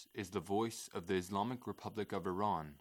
is the voice of the Islamic Republic of Iran.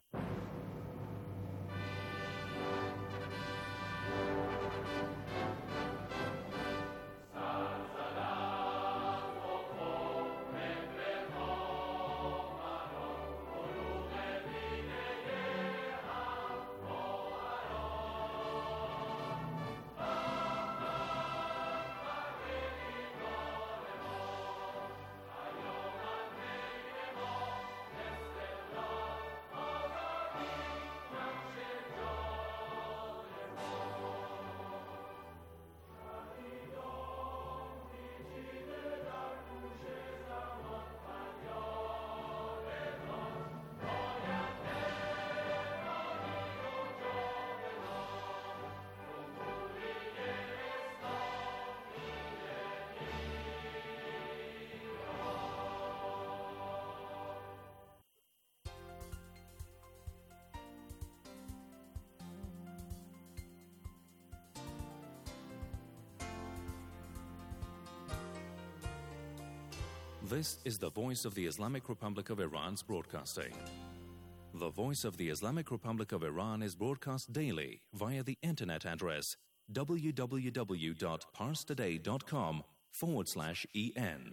This is the Voice of the Islamic Republic of Iran's broadcasting. The Voice of the Islamic Republic of Iran is broadcast daily via the internet address www.parstoday.com/en.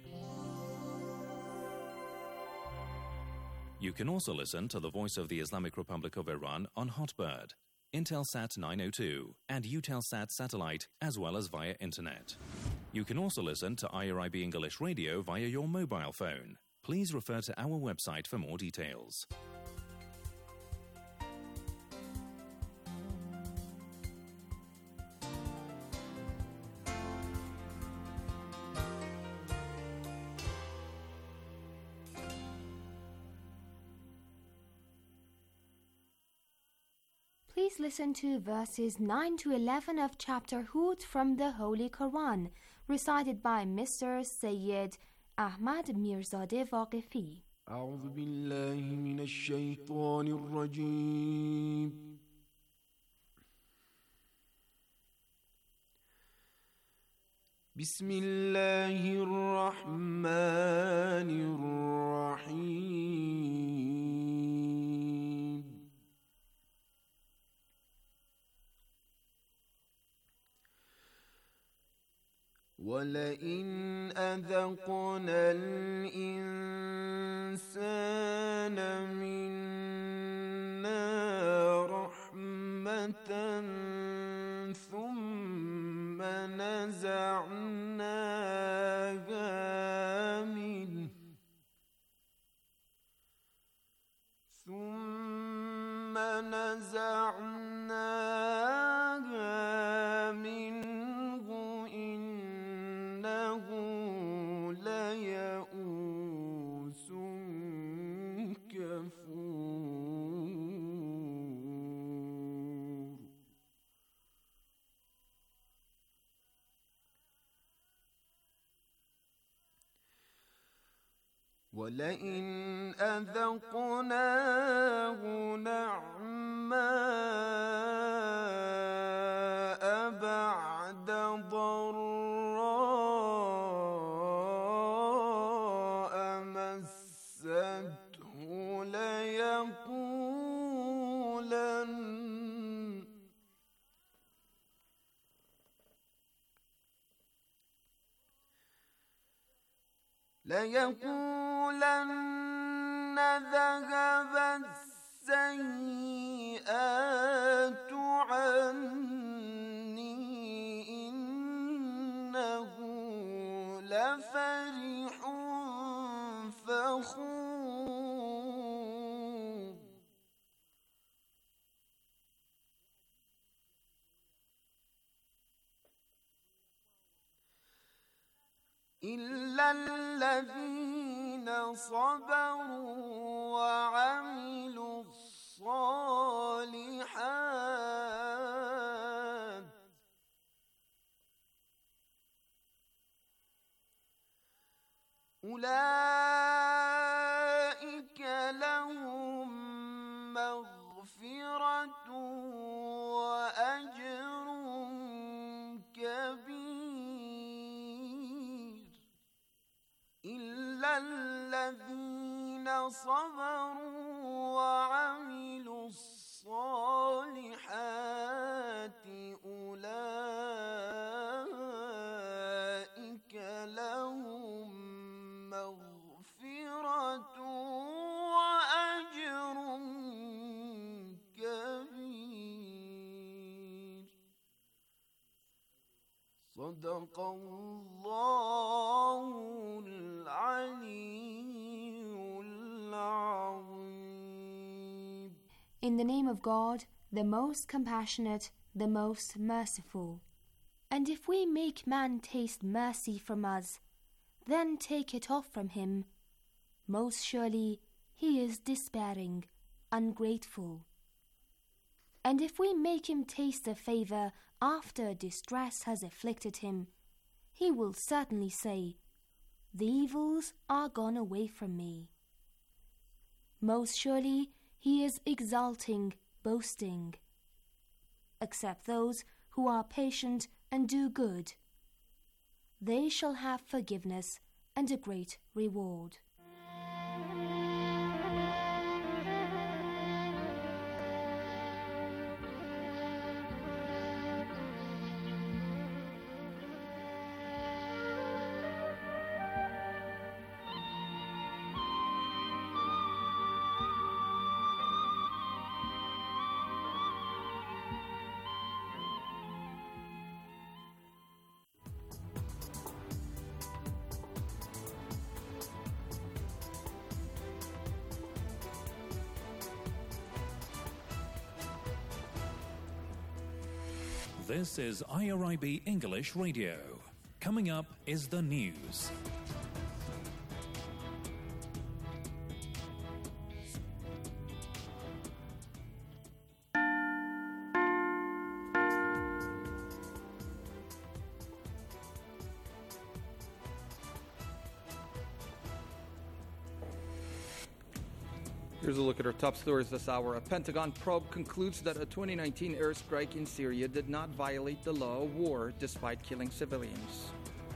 You can also listen to the Voice of the Islamic Republic of Iran on Hotbird, Intelsat 902, and Eutelsat satellite, as well as via internet. You can also listen to IRIB English Radio via your mobile phone. Please refer to our website for more details. Please listen to verses 9 to 11 of chapter Hud from the Holy Quran, recited by Mr. Sayyid Ahmad Mirzadeh Waqifi. أعوذ بالله من الشيطان الرجيم. بسم الله الرحمن الرحيم. ولئن أذقنا الإنسان منا رحمة ثم نزعناها منه إنه ليئوس كفور. ولئن أذقناه نعماء بعد ضراء مسته ليقولن ذهب السيئات عني إنه لفرح فخور. إلا الذين صبروا وعملوا الصالحات أولئك لهم مغفرة وأجر كبير. إلا الذين صبروا وعملوا الصالحات أولئك لهم مغفرة وأجر كبير. صدق الله العلي العظيم. In the name of God, the most compassionate, the most merciful. And if we make man taste mercy from us, then take it off from him, most surely he is despairing, ungrateful. And if we make him taste a favor after distress has afflicted him, he will certainly say, "The evils are gone away from me." Most surely he is exulting, boasting. Except those who are patient and do good, they shall have forgiveness and a great reward. This is IRIB English Radio. Coming up is the news. Here's a look at our top stories this hour. A Pentagon probe concludes that a 2019 airstrike in Syria did not violate the law of war despite killing civilians.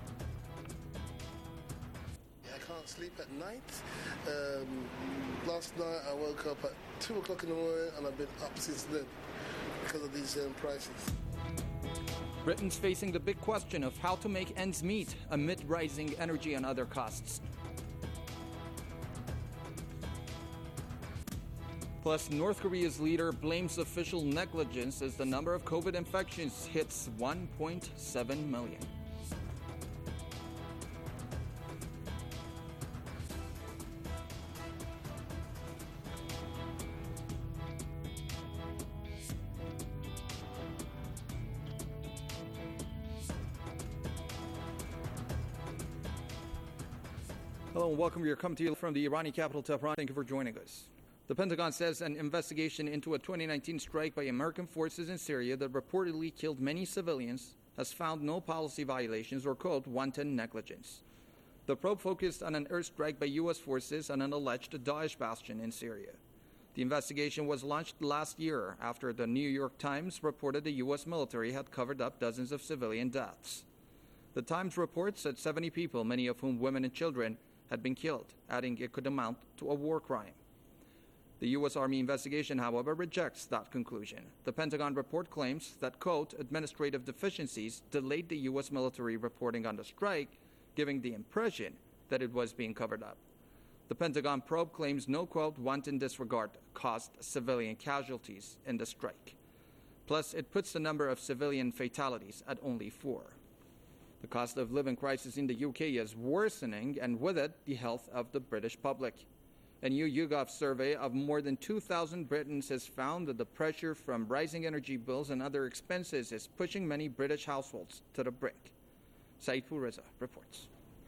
I can't sleep at night. Last night I woke up at 2 o'clock in the morning and I've been up since then because of these prices. Britain's facing the big question of how to make ends meet amid rising energy and other costs. Plus, North Korea's leader blames official negligence as the number of COVID infections hits 1.7 million. Hello and welcome. You're coming to you from the Iranian capital, Tehran. Thank you for joining us. The Pentagon says an investigation into a 2019 strike by American forces in Syria that reportedly killed many civilians has found no policy violations or, quote, wanton negligence. The probe focused on an airstrike by U.S. forces on an alleged Daesh bastion in Syria. The investigation was launched last year after the New York Times reported the U.S. military had covered up dozens of civilian deaths. The Times reports that 70 people, many of whom women and children, had been killed, adding it could amount to a war crime. The U.S. Army investigation, however, rejects that conclusion. The Pentagon report claims that, quote, administrative deficiencies delayed the U.S. military reporting on the strike, giving the impression that it was being covered up. The Pentagon probe claims no, quote, wanton disregard caused civilian casualties in the strike. Plus, it puts the number of civilian fatalities at only 4. The cost of living crisis in the UK is worsening, and with it, the health of the British public. A new YouGov survey of more than 2,000 Britons has found that the pressure from rising energy bills and other expenses is pushing many British households to the brink. Saiful Reza reports.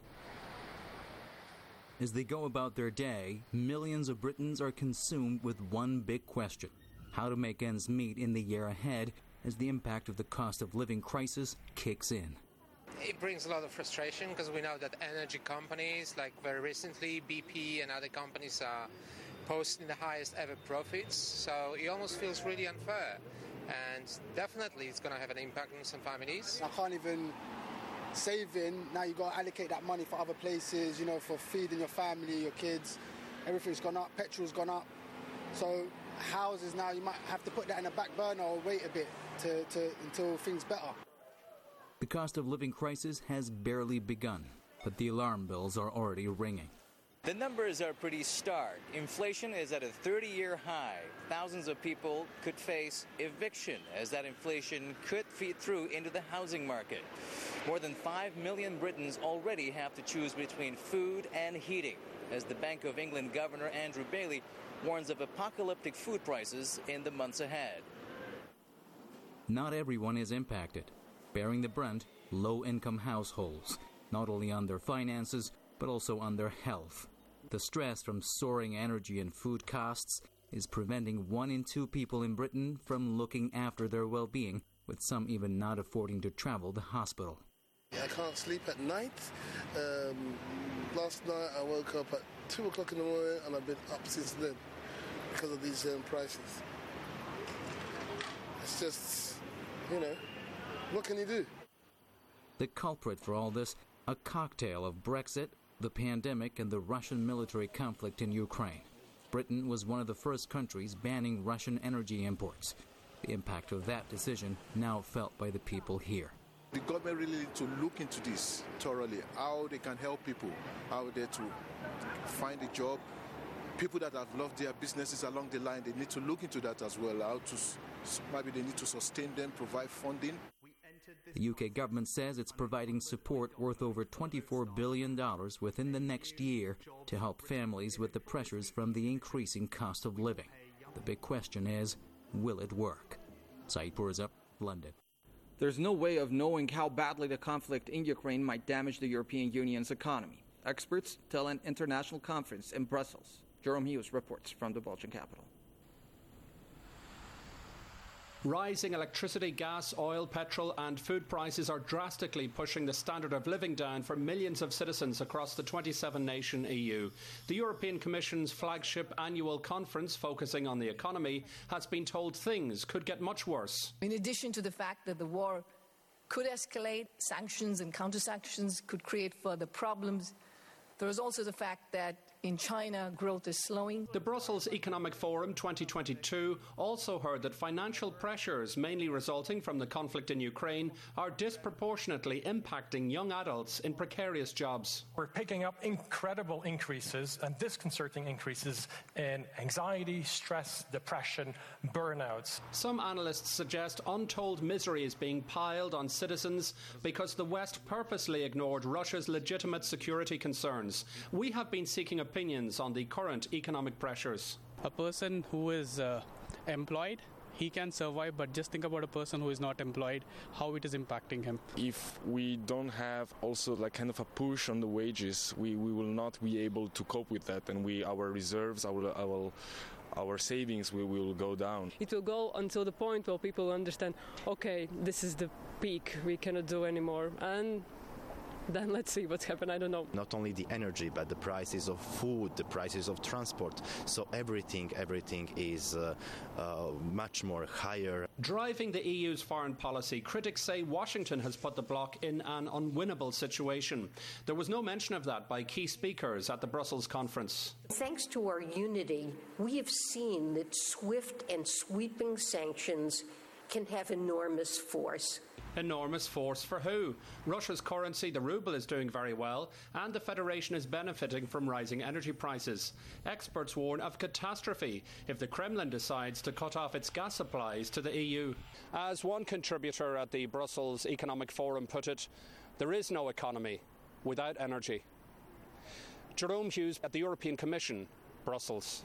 As they go about their day, millions of Britons are consumed with one big question: how to make ends meet in the year ahead as the impact of the cost of living crisis kicks in. It brings a lot of frustration because we know that energy companies, like very recently BP and other companies, are posting the highest ever profits. So it almost feels really unfair. And definitely it's going to have an impact on some families. I can't even save in. Now you've got to allocate that money for other places, for feeding your family, your kids. everything's gone up, petrol's gone up. So houses now, you might have to put that in a back burner or wait a bit until things better. The cost of living crisis has barely begun, but the alarm bells are already ringing. The numbers are pretty stark. Inflation is at a 30-year high. Thousands of people could face eviction as that inflation could feed through into the housing market. More than 5 million Britons already have to choose between food and heating, as the Bank of England Governor Andrew Bailey warns of apocalyptic food prices in the months ahead. Not everyone is impacted. Bearing the brunt, low-income households, not only on their finances, but also on their health. The stress from soaring energy and food costs is preventing 1 in 2 people in Britain from looking after their well-being, with some even not affording to travel to hospital. I can't sleep at night. Last night I woke up at 2 o'clock in the morning and I've been up since then because of these prices. It's just, what can you do? The culprit for all this, a cocktail of Brexit, the pandemic, and the Russian military conflict in Ukraine. Britain was one of the first countries banning Russian energy imports. The impact of that decision now felt by the people here. The government really needs to look into this thoroughly, how they can help people out there to find a job. People that have lost their businesses along the line, they need to look into that as well. Maybe they need to sustain them, provide funding. The UK government says it's providing support worth over $24 billion within the next year to help families with the pressures from the increasing cost of living. The big question is, will it work? Saeed Purza, London. There's no way of knowing how badly the conflict in Ukraine might damage the European Union's economy. Experts tell an international conference in Brussels. Jerome Hughes reports from the Belgian capital. Rising electricity, gas, oil, petrol and food prices are drastically pushing the standard of living down for millions of citizens across the 27-nation EU. The European Commission's flagship annual conference focusing on the economy has been told things could get much worse. In addition to the fact that the war could escalate, sanctions and counter-sanctions could create further problems, there is also the fact that in China, growth is slowing. The Brussels Economic Forum 2022 also heard that financial pressures, mainly resulting from the conflict in Ukraine, are disproportionately impacting young adults in precarious jobs. We're picking up incredible increases and disconcerting increases in anxiety, stress, depression, burnouts. Some analysts suggest untold misery is being piled on citizens because the West purposely ignored Russia's legitimate security concerns. We have been seeking opinions on the current economic pressures. A person who is employed, he can survive, but just think about a person who is not employed, how it is impacting him. If we don't have also like kind of a push on the wages, we will not be able to cope with that, and our reserves, our savings will go down. It will go until the point where people understand, okay, this is the peak, we cannot do anymore, and then let's see what's happened. I don't know. Not only the energy, but the prices of food, the prices of transport. So everything is much more higher. Driving the EU's foreign policy, critics say Washington has put the bloc in an unwinnable situation. There was no mention of that by key speakers at the Brussels conference. Thanks to our unity, we have seen that swift and sweeping sanctions can have enormous force. Enormous force for who? Russia's currency, the ruble, is doing very well, and the Federation is benefiting from rising energy prices. Experts warn of catastrophe if the Kremlin decides to cut off its gas supplies to the EU. As one contributor at the Brussels Economic Forum put it, there is no economy without energy. Jerome Hughes at the European Commission, Brussels.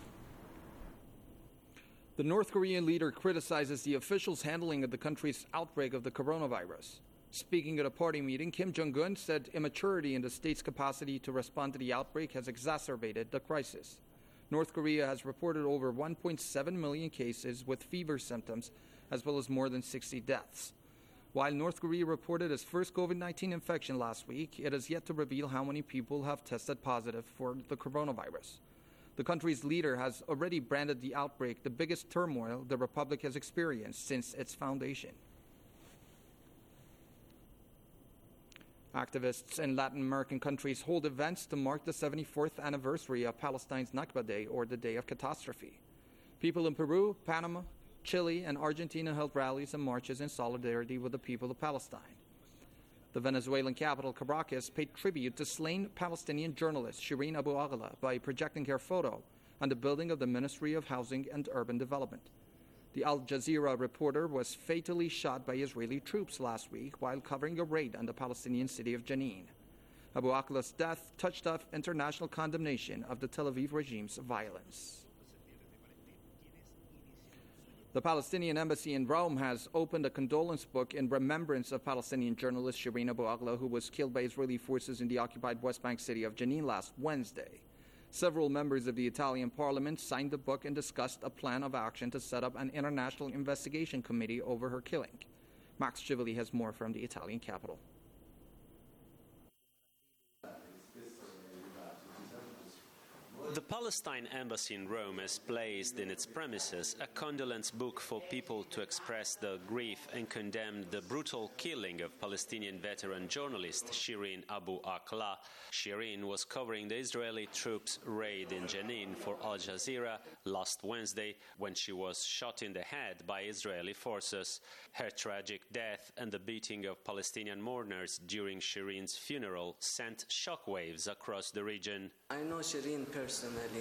The North Korean leader criticizes the officials' handling of the country's outbreak of the coronavirus. Speaking at a party meeting, Kim Jong-un said immaturity in the state's capacity to respond to the outbreak has exacerbated the crisis. North Korea has reported over 1.7 million cases with fever symptoms, as well as more than 60 deaths. While North Korea reported its first COVID-19 infection last week, it has yet to reveal how many people have tested positive for the coronavirus. The country's leader has already branded the outbreak the biggest turmoil the republic has experienced since its foundation. Activists in Latin American countries hold events to mark the 74th anniversary of Palestine's Nakba Day, or the Day of Catastrophe. People in Peru, Panama, Chile, and Argentina held rallies and marches in solidarity with the people of Palestine. The Venezuelan capital, Caracas, paid tribute to slain Palestinian journalist Shireen Abu Akleh by projecting her photo on the building of the Ministry of Housing and Urban Development. The Al Jazeera reporter was fatally shot by Israeli troops last week while covering a raid on the Palestinian city of Jenin. Abu Akleh's death touched off international condemnation of the Tel Aviv regime's violence. The Palestinian embassy in Rome has opened a condolence book in remembrance of Palestinian journalist Shireen Abu Akleh, who was killed by Israeli forces in the occupied West Bank city of Jenin last Wednesday. Several members of the Italian parliament signed the book and discussed a plan of action to set up an international investigation committee over her killing. Max Chivili has more from the Italian capital. The Palestine embassy in Rome has placed in its premises a condolence book for people to express their grief and condemn the brutal killing of Palestinian veteran journalist Shireen Abu Akleh. Shireen was covering the Israeli troops' raid in Jenin for Al Jazeera last Wednesday when she was shot in the head by Israeli forces. Her tragic death and the beating of Palestinian mourners during Shireen's funeral sent shockwaves across the region. I know Shireen personally.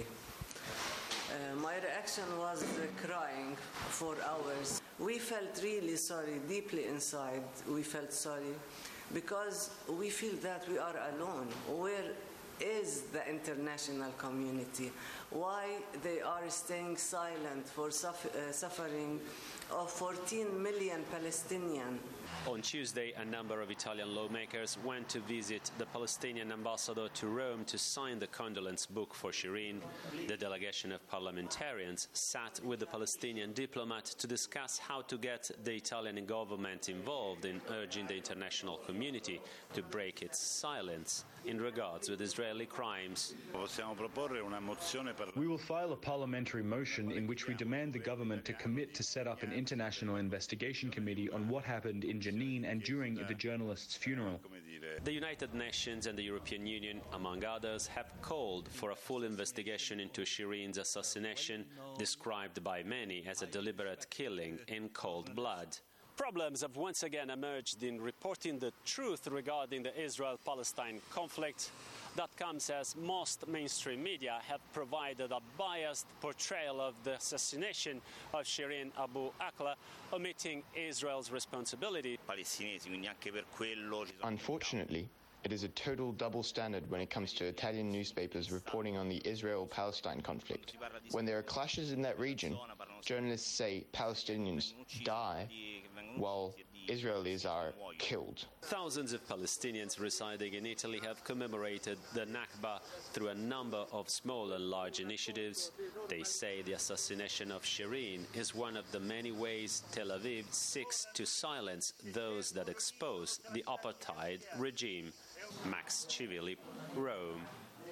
My reaction was crying for hours. We felt really sorry, deeply inside. We felt sorry because we feel that we are alone. Where is the international community? Why they are staying silent for suffering of 14 million Palestinians? On Tuesday, a number of Italian lawmakers went to visit the Palestinian ambassador to Rome to sign the condolence book for Shireen. The delegation of parliamentarians sat with the Palestinian diplomat to discuss how to get the Italian government involved in urging the international community to break its silence in regards with Israeli crimes. We will file a parliamentary motion in which we demand the government to commit to set up an international investigation committee on what happened in Jenin and during the journalist's funeral. The United Nations and the European Union, among others, have called for a full investigation into Shireen's assassination, described by many as a deliberate killing in cold blood. Problems have once again emerged in reporting the truth regarding the Israel-Palestine conflict. That comes as most mainstream media have provided a biased portrayal of the assassination of Shireen Abu Akleh, omitting Israel's responsibility. Unfortunately, it is a total double standard when it comes to Italian newspapers reporting on the Israel-Palestine conflict. When there are clashes in that region, journalists say Palestinians die while Israelis are killed. Thousands of Palestinians residing in Italy have commemorated the Nakba through a number of small and large initiatives. They say the assassination of Shireen is one of the many ways Tel Aviv seeks to silence those that expose the apartheid regime. Max Chivili, Rome.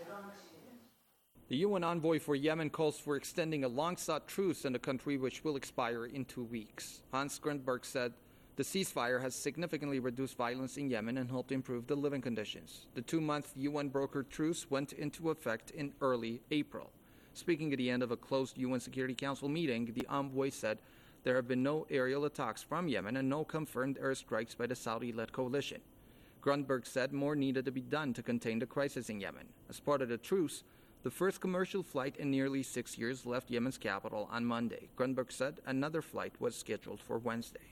The UN envoy for Yemen calls for extending a long-sought truce in the country, which will expire in 2 weeks. Hans Grundberg said the ceasefire has significantly reduced violence in Yemen and helped improve the living conditions. The 2-month UN-brokered truce went into effect in early April. Speaking at the end of a closed UN Security Council meeting, the envoy said there have been no aerial attacks from Yemen and no confirmed airstrikes by the Saudi-led coalition. Grundberg said more needed to be done to contain the crisis in Yemen. As part of the truce, the first commercial flight in nearly 6 years left Yemen's capital on Monday. Grundberg said another flight was scheduled for Wednesday.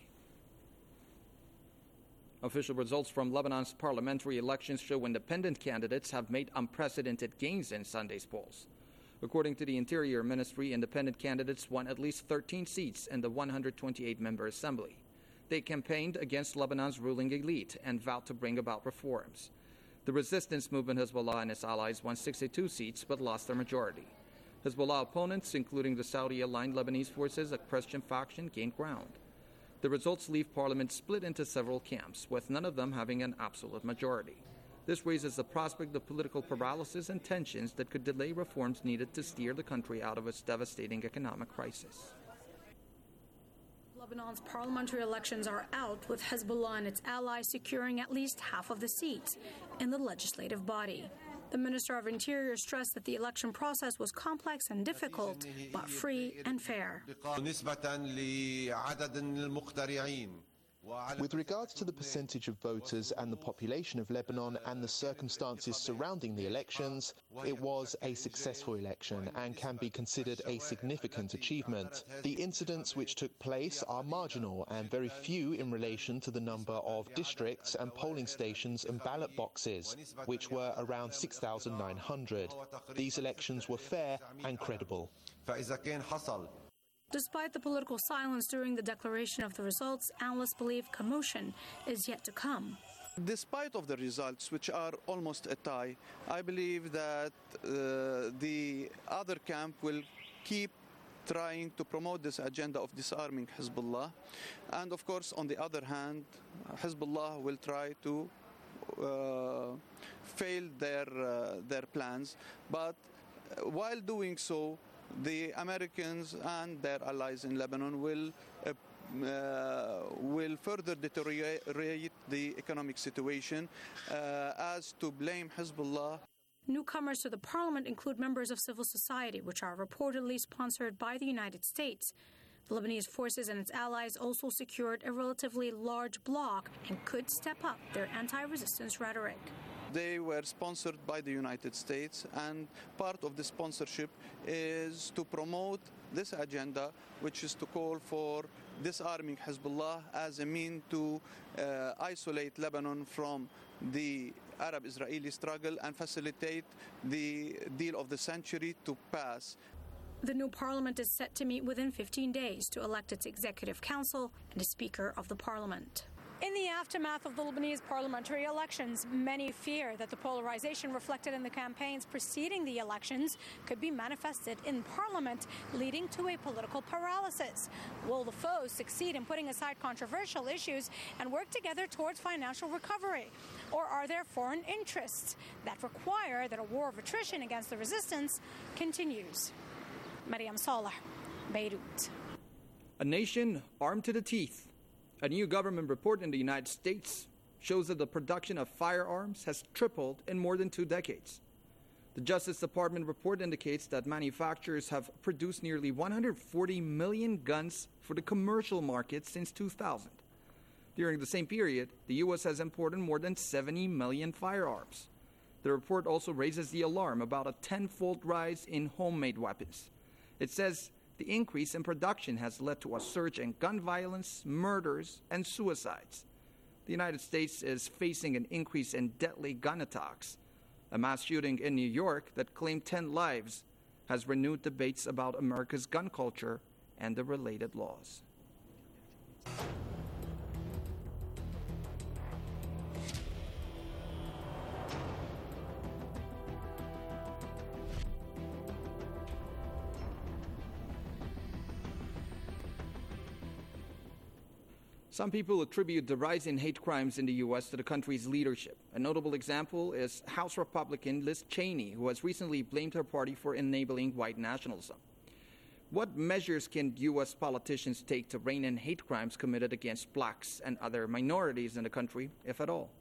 Official results from Lebanon's parliamentary elections show independent candidates have made unprecedented gains in Sunday's polls. According to the Interior Ministry, independent candidates won at least 13 seats in the 128-member assembly. They campaigned against Lebanon's ruling elite and vowed to bring about reforms. The resistance movement Hezbollah and its allies won 62 seats but lost their majority. Hezbollah opponents, including the Saudi-aligned Lebanese forces, a Christian faction, gained ground. The results leave parliament split into several camps, with none of them having an absolute majority. This raises the prospect of political paralysis and tensions that could delay reforms needed to steer the country out of its devastating economic crisis. Lebanon's parliamentary elections are out, with Hezbollah and its allies securing at least half of the seats in the legislative body. The Minister of Interior stressed that the election process was complex and difficult, but free and fair. With regards to the percentage of voters and the population of Lebanon and the circumstances surrounding the elections, it was a successful election and can be considered a significant achievement. The incidents which took place are marginal and very few in relation to the number of districts and polling stations and ballot boxes, which were around 6,900. These elections were fair and credible. Despite the political silence during the declaration of the results, analysts believe commotion is yet to come. Despite of the results, which are almost a tie, I believe that the other camp will keep trying to promote this agenda of disarming Hezbollah. And of course, on the other hand, Hezbollah will try to fail their plans. But while doing so, the Americans and their allies in Lebanon will further deteriorate the economic situation as to blame Hezbollah. Newcomers to the parliament include members of civil society, which are reportedly sponsored by the United States. The Lebanese forces and its allies also secured a relatively large bloc and could step up their anti-resistance rhetoric. They were sponsored by the United States, and part of the sponsorship is to promote this agenda, which is to call for disarming Hezbollah as a mean to isolate Lebanon from the Arab-Israeli struggle and facilitate the deal of the century to pass. The new parliament is set to meet within 15 days to elect its executive council and a speaker of the parliament. In the aftermath of the Lebanese parliamentary elections, many fear that the polarization reflected in the campaigns preceding the elections could be manifested in parliament, leading to a political paralysis. Will the foes succeed in putting aside controversial issues and work together towards financial recovery? Or are there foreign interests that require that a war of attrition against the resistance continues? Mariam Saleh, Beirut. A nation armed to the teeth. A new government report in the United States shows that the production of firearms has tripled in more than 2 decades. The Justice Department report indicates that manufacturers have produced nearly 140 million guns for the commercial market since 2000. During the same period, the U.S. has imported more than 70 million firearms. The report also raises the alarm about a 10-fold rise in homemade weapons. It says the increase in production has led to a surge in gun violence, murders, and suicides. The United States is facing an increase in deadly gun attacks. A mass shooting in New York that claimed 10 lives has renewed debates about America's gun culture and the related laws. Some people attribute the rise in hate crimes in the U.S. to the country's leadership. A notable example is House Republican Liz Cheney, who has recently blamed her party for enabling white nationalism. What measures can U.S. politicians take to rein in hate crimes committed against blacks and other minorities in the country, if at all?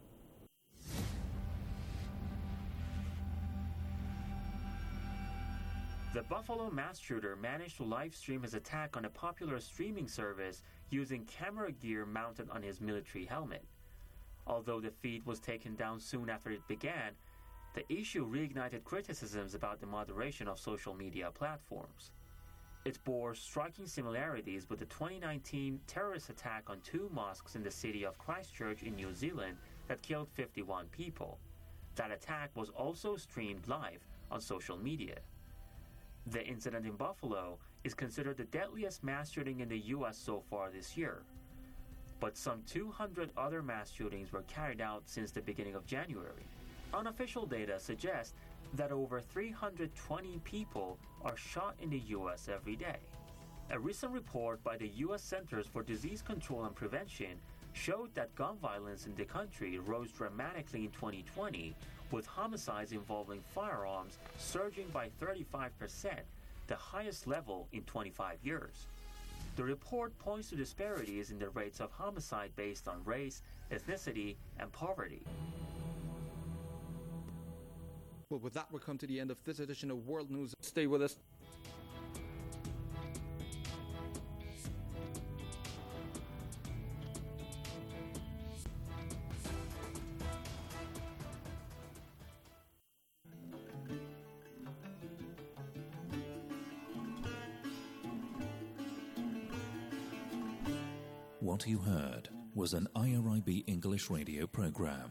The Buffalo mass shooter managed to live stream his attack on a popular streaming service using camera gear mounted on his military helmet. Although the feed was taken down soon after it began, the issue reignited criticisms about the moderation of social media platforms. It bore striking similarities with the 2019 terrorist attack on 2 mosques in the city of Christchurch in New Zealand that killed 51 people. That attack was also streamed live on social media. The incident in Buffalo is considered the deadliest mass shooting in the U.S. so far this year. But some 200 other mass shootings were carried out since the beginning of January. Unofficial data suggests that over 320 people are shot in the U.S. every day. A recent report by the U.S. Centers for Disease Control and Prevention showed that gun violence in the country rose dramatically in 2020, with homicides involving firearms surging by 35%, the highest level in 25 years. The report points to disparities in the rates of homicide based on race, ethnicity, and poverty. Well, with that, we'll come to the end of this edition of World News. Stay with us. What you heard was an IRIB English radio program.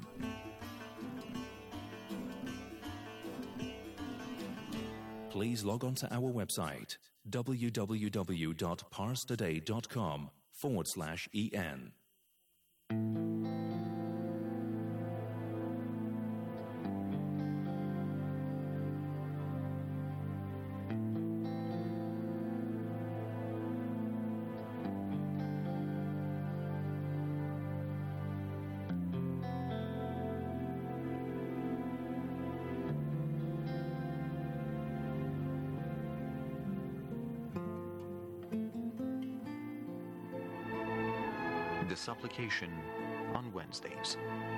Please log on to our website www.parstoday.com/en. The supplication on Wednesdays.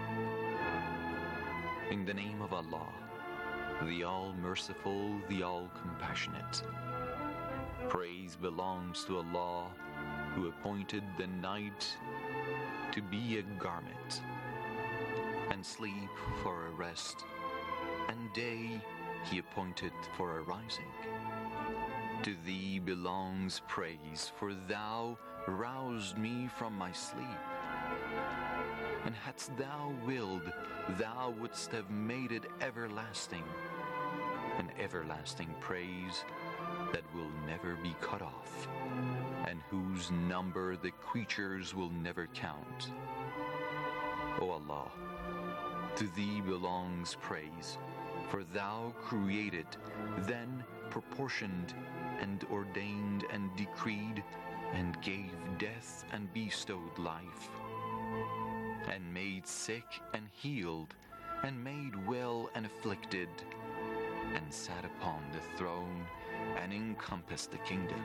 In the name of Allah, the All-Merciful, the All-Compassionate. Praise belongs to Allah, who appointed the night to be a garment, and sleep for a rest, and day He appointed for a rising. To Thee belongs praise, for Thou roused me from my sleep. And hadst Thou willed, Thou wouldst have made it everlasting, an everlasting praise that will never be cut off, and whose number the creatures will never count. O Allah, to Thee belongs praise, for Thou created, then proportioned, and ordained and decreed, and gave death and bestowed life, and made sick and healed, and made well and afflicted, and sat upon the throne and encompassed the kingdom.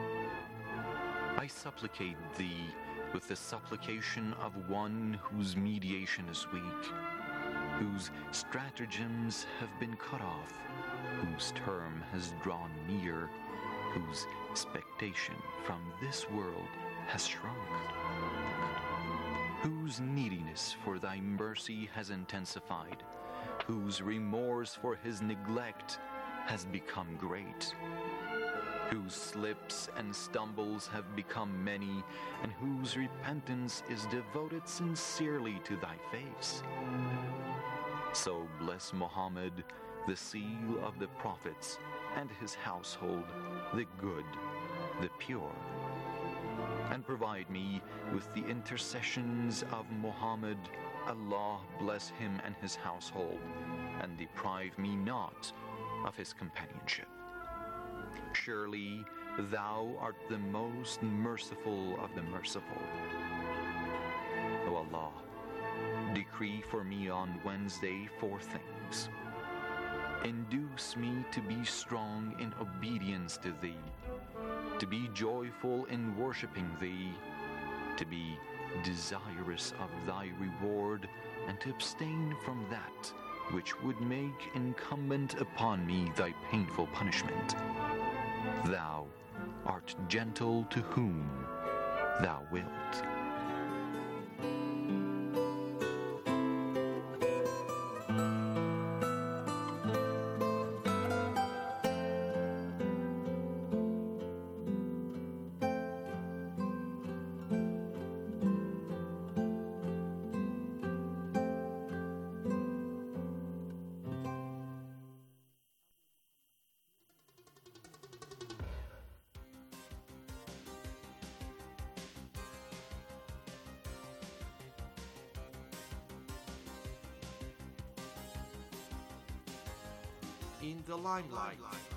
I supplicate Thee with the supplication of one whose mediation is weak, whose stratagems have been cut off, whose term has drawn near, whose expectation from this world has shrunk, whose neediness for Thy mercy has intensified, whose remorse for his neglect has become great, whose slips and stumbles have become many, and whose repentance is devoted sincerely to Thy face. So bless Muhammad, the seal of the prophets, and his household, the good, the pure. And provide me with the intercessions of Muhammad. Allah bless him and his household, and deprive me not of his companionship. Surely Thou art the most merciful of the merciful. O Allah, decree for me on Wednesday 4 things. Induce me to be strong in obedience to Thee, to be joyful in worshiping Thee, to be desirous of Thy reward, and to abstain from that which would make incumbent upon me Thy painful punishment. Thou art gentle to whom Thou wilt. In the limelight.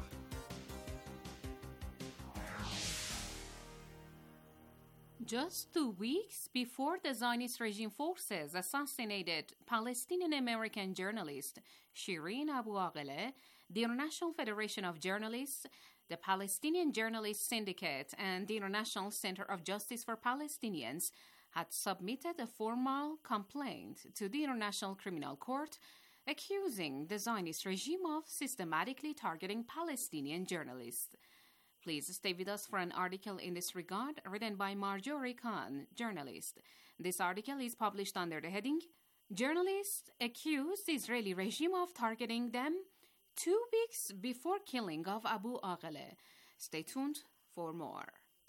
Just 2 weeks before the Zionist regime forces assassinated Palestinian-American journalist Shireen Abu Akleh, the International Federation of Journalists the Palestinian Journalists Syndicate and the International Center of Justice for Palestinians had submitted a formal complaint to the International Criminal Court accusing the Zionist regime of systematically targeting Palestinian journalists. Please stay with us for an article in this regard written by Marjorie Khan, journalist. This article is published under the heading, Journalists accuse the Israeli regime of targeting them 2 weeks before killing of Abu Aghle. Stay tuned for more.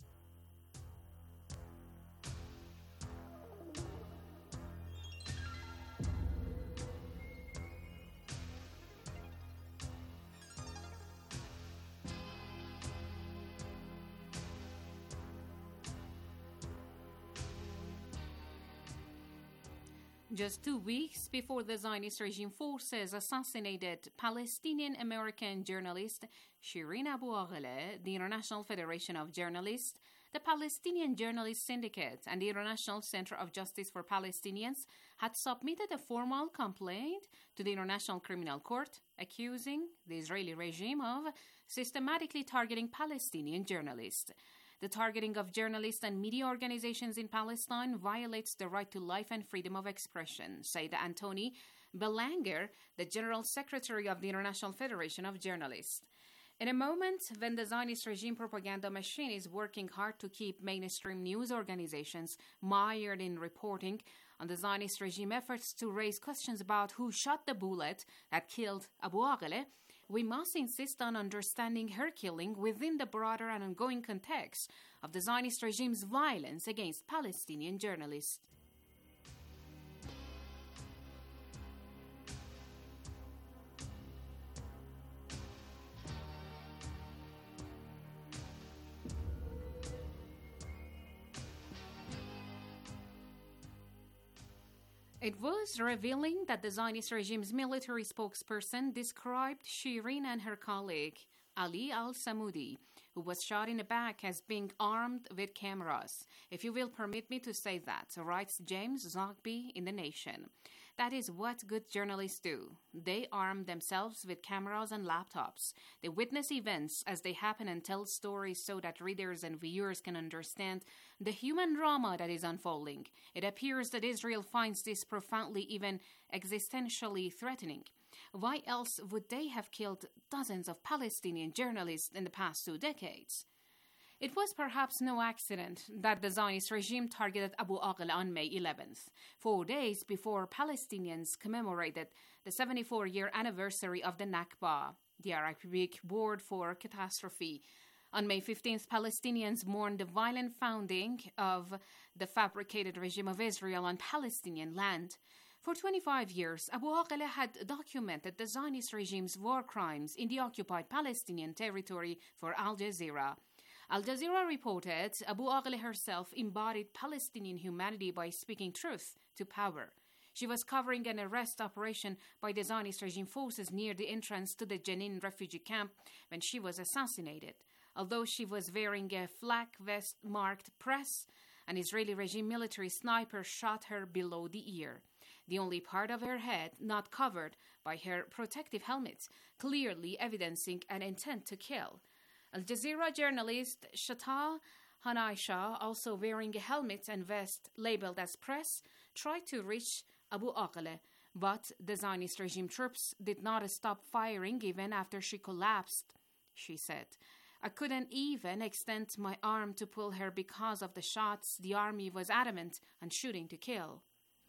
Just 2 weeks before the Zionist regime forces assassinated Palestinian-American journalist Shireen Abu Aghle, the International Federation of Journalists, the Palestinian Journalists Syndicate, and the International Center of Justice for Palestinians had submitted a formal complaint to the International Criminal Court accusing the Israeli regime of systematically targeting Palestinian journalists. The targeting of journalists and media organizations in Palestine violates the right to life and freedom of expression, said Antony Belanger, the General Secretary of the International Federation of Journalists. In a moment when the Zionist regime propaganda machine is working hard to keep mainstream news organizations mired in reporting on the Zionist regime efforts to raise questions about who shot the bullet that killed Abu Aghle, we must insist on understanding her killing within the broader and ongoing context of the Zionist regime's violence against Palestinian journalists. It was revealing that the Zionist regime's military spokesperson described Shireen and her colleague, Ali al-Samoudi, who was shot in the back, as being armed with cameras. If you will permit me to say that, writes James Zogby in The Nation. That is what good journalists do. They arm themselves with cameras and laptops. They witness events as they happen and tell stories so that readers and viewers can understand the human drama that is unfolding. It appears that Israel finds this profoundly, even existentially threatening. Why else would they have killed dozens of Palestinian journalists in the past 2 decades? It was perhaps no accident that the Zionist regime targeted Abu Aghle on May 11th, 4 days before Palestinians commemorated the 74-year anniversary of the Nakba, the Arabic word for catastrophe. On May 15th, Palestinians mourned the violent founding of the fabricated regime of Israel on Palestinian land. For 25 years, Abu Aghle had documented the Zionist regime's war crimes in the occupied Palestinian territory for Al Jazeera. Al Jazeera reported Abu Aghle herself embodied Palestinian humanity by speaking truth to power. She was covering an arrest operation by the Zionist regime forces near the entrance to the Jenin refugee camp when she was assassinated. Although she was wearing a flak vest marked press, an Israeli regime military sniper shot her below the ear, the only part of her head not covered by her protective helmet, clearly evidencing an intent to kill. Al Jazeera journalist Shattah Hanaisha, also wearing a helmet and vest labeled as press, tried to reach Abu Aghle, but the Zionist regime troops did not stop firing even after she collapsed. She said, "I couldn't even extend my arm to pull her because of the shots. The army was adamant on shooting to kill."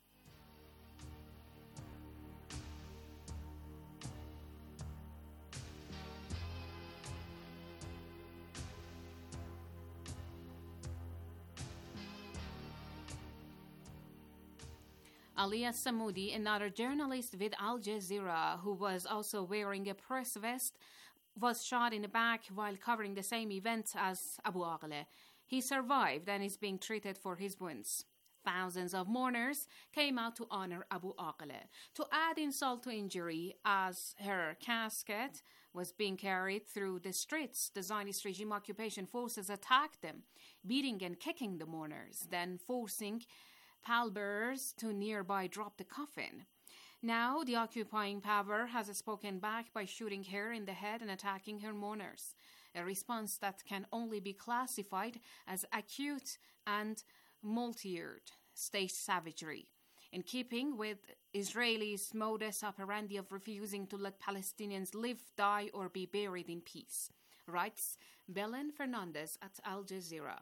Ali al-Samoudi, another journalist with Al Jazeera, who was also wearing a press vest, was shot in the back while covering the same event as Abu Aghle. He survived and is being treated for his wounds. Thousands of mourners came out to honor Abu Aghle. To add insult to injury, as her casket was being carried through the streets, the Zionist regime occupation forces attacked them, beating and kicking the mourners, then forcing pallbearers to nearby drop the coffin. Now, the occupying power has spoken back by shooting her in the head and attacking her mourners. a response that can only be classified as acute and multi-year state savagery, in keeping with Israelis' modus operandi of refusing to let Palestinians live, die, or be buried in peace, writes Belen Fernandez at Al Jazeera.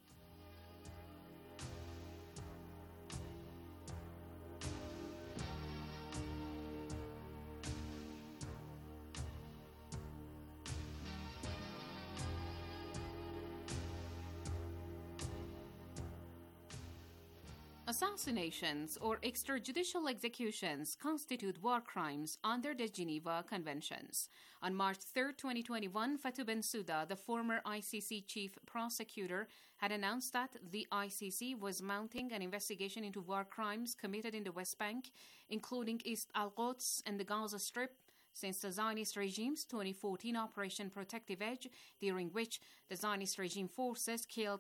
Assassinations or extrajudicial executions constitute war crimes under the Geneva Conventions. On March 3, 2021, Fatou Bensouda, the former ICC chief prosecutor, had announced that the ICC was mounting an investigation into war crimes committed in the West Bank, including East Al-Quds and the Gaza Strip, since the Zionist regime's 2014 Operation Protective Edge, during which the Zionist regime forces killed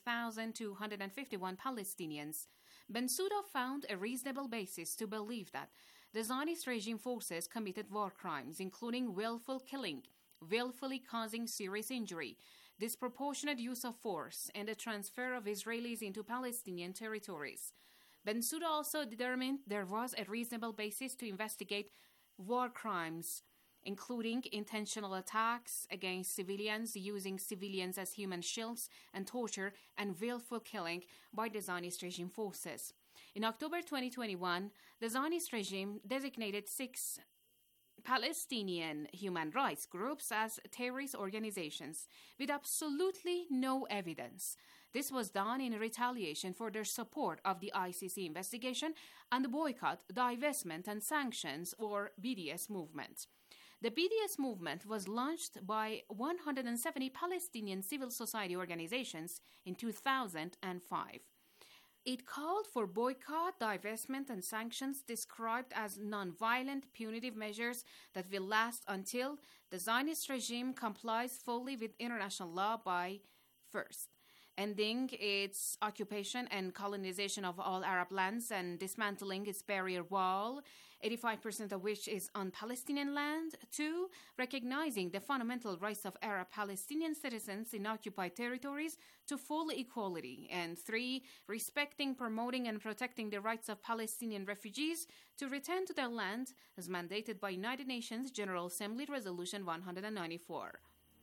2,251 Palestinians. Bensouda found a reasonable basis to believe that the Zionist regime forces committed war crimes, including willful killing, willfully causing serious injury, disproportionate use of force, and the transfer of Israelis into Palestinian territories. Bensouda also determined there was a reasonable basis to investigate war crimes, including intentional attacks against civilians, using civilians as human shields, and torture and willful killing by the Zionist regime forces. In October 2021, the Zionist regime designated 6 Palestinian human rights groups as terrorist organizations with absolutely no evidence. This was done in retaliation for their support of the ICC investigation and the boycott, divestment, and sanctions, or BDS movement. The BDS movement was launched by 170 Palestinian civil society organizations in 2005. It called for boycott, divestment, and sanctions described as non-violent punitive measures that will last until the Zionist regime complies fully with international law by first, ending its occupation and colonization of all Arab lands and dismantling its barrier wall, 85% of which is on Palestinian land. 2, recognizing the fundamental rights of Arab Palestinian citizens in occupied territories to full equality. And 3, respecting, promoting, and protecting the rights of Palestinian refugees to return to their land as mandated by United Nations General Assembly Resolution 194.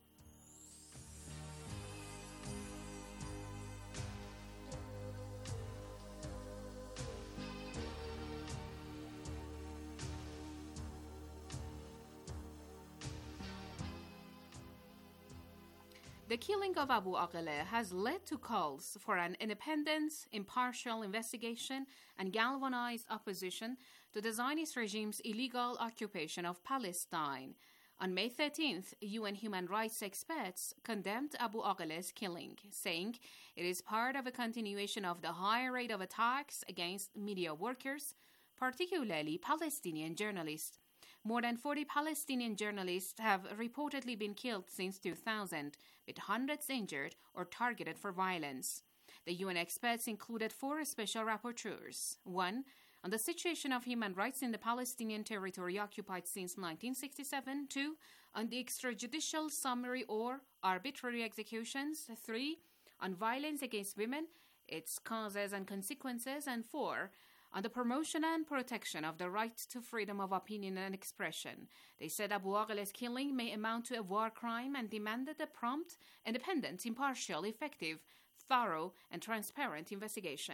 The killing of Abu Aqileh has led to calls for an independent, impartial investigation and galvanized opposition to the Zionist regime's illegal occupation of Palestine. On May 13th, UN human rights experts condemned Abu Aqileh's killing, saying it is part of a continuation of the high rate of attacks against media workers, particularly Palestinian journalists. More than 40 Palestinian journalists have reportedly been killed since 2000, with hundreds injured or targeted for violence. The UN experts included 4 special rapporteurs. 1, on the situation of human rights in the Palestinian territory occupied since 1967. 2, on the extrajudicial summary or arbitrary executions. 3, on violence against women, its causes and consequences. And 4, on the promotion and protection of the right to freedom of opinion and expression. They said Abu Aqileh's killing may amount to a war crime and demanded a prompt, independent, impartial, effective, thorough, and transparent investigation.